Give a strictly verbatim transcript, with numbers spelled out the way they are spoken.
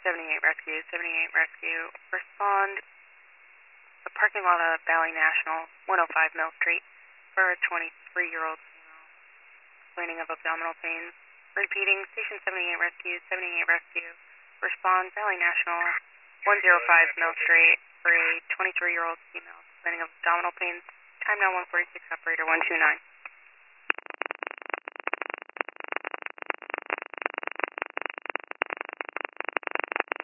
seventy-eight Rescue, seventy-eight Rescue, respond the parking lot of Valley National, one oh five Mill Street, for a twenty-three-year-old female complaining of abdominal pains. Repeating, Station seventy-eight Rescue, seventy-eight Rescue, respond Valley National, one oh five Mill Street, for a twenty-three-year-old female complaining of abdominal pains. Time now one forty-six, operator one two nine.